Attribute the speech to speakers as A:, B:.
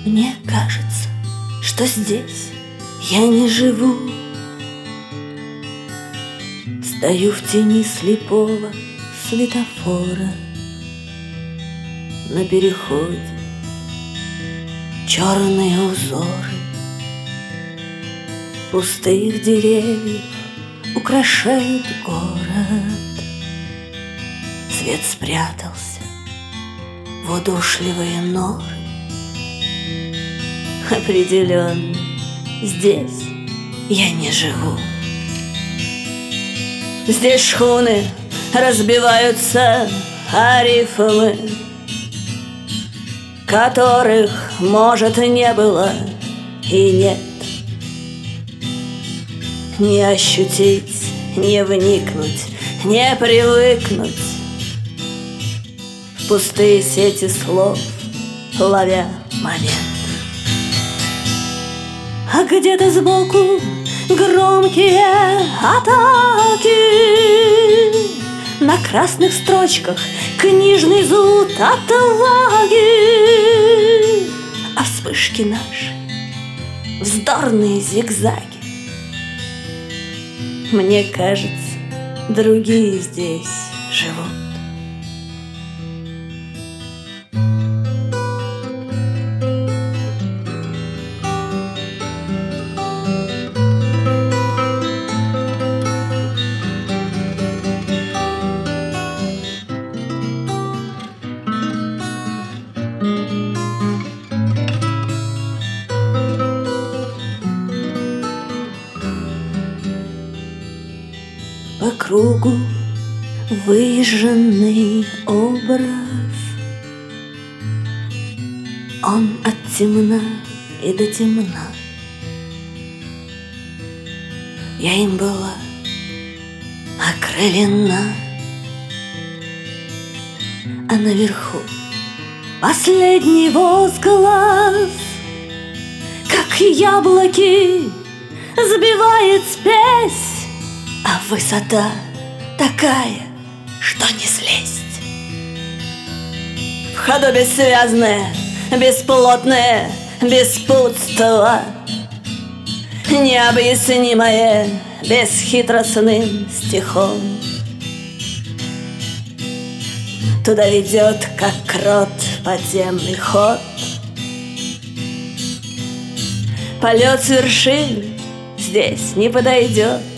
A: Мне кажется, что здесь я не живу. Стою в тени слепого светофора. На переходе черные узоры пустых деревьев украшают город. Свет спрятался в удушливые норы. Определенно, здесь я не живу. Здесь шхуны разбиваются о рифмы, которых, может, не было и нет. Не ощутить, не вникнуть, не привыкнуть в пустые сети слов, ловя момент. А где-то сбоку громкие атаки, на красных строчках книжный зуд отваги, а вспышки наши вздорные зигзаги. Мне кажется, другие здесь живут. По кругу выезженный образ, он от темна и до темна. Я им была окрылена, а наверху последний возглас, как яблоки сбивает спесь. А высота такая, что не слезть. В ходу бессвязное, бесплотное беспутство, необъяснимое бесхитростным стихом. Туда ведет, как крот, подземный ход. Полет с вершины здесь не подойдет.